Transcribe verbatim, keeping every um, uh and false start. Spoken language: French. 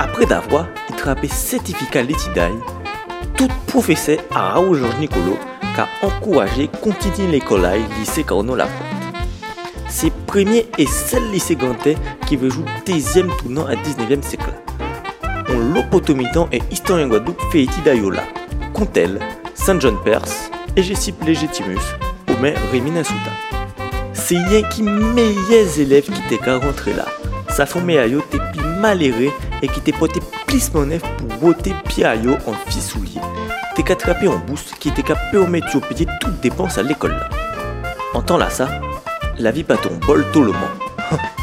Après d'avoir attrapé certificat l'étudiant, tout professeur a Raoul Georges Nicolo qu'a encouragé à continuer l'école à lycée Carnot Lapointe. C'est le premier et seul lycée gantais qui veut jouer deuxième tournant à dix-neuvième siècle. On l'opotomitan et historien Guadeloupe fait Dayola, Contel, Saint John Perse, Égécipe Légitimus, Omer Rémina Souta. C'est rien qui meilleurs élèves qui étaient qu'à rentrer là. Ça formait à yo t'es plus malheureux et qui t'est porté plus mon neuf pour voter pied à yo en fissouillé. T'es qu'à attraper en bourse qui était qu'à permettre de payer toutes dépenses à l'école là. En temps là ça, la vie pas ton bol tout le monde.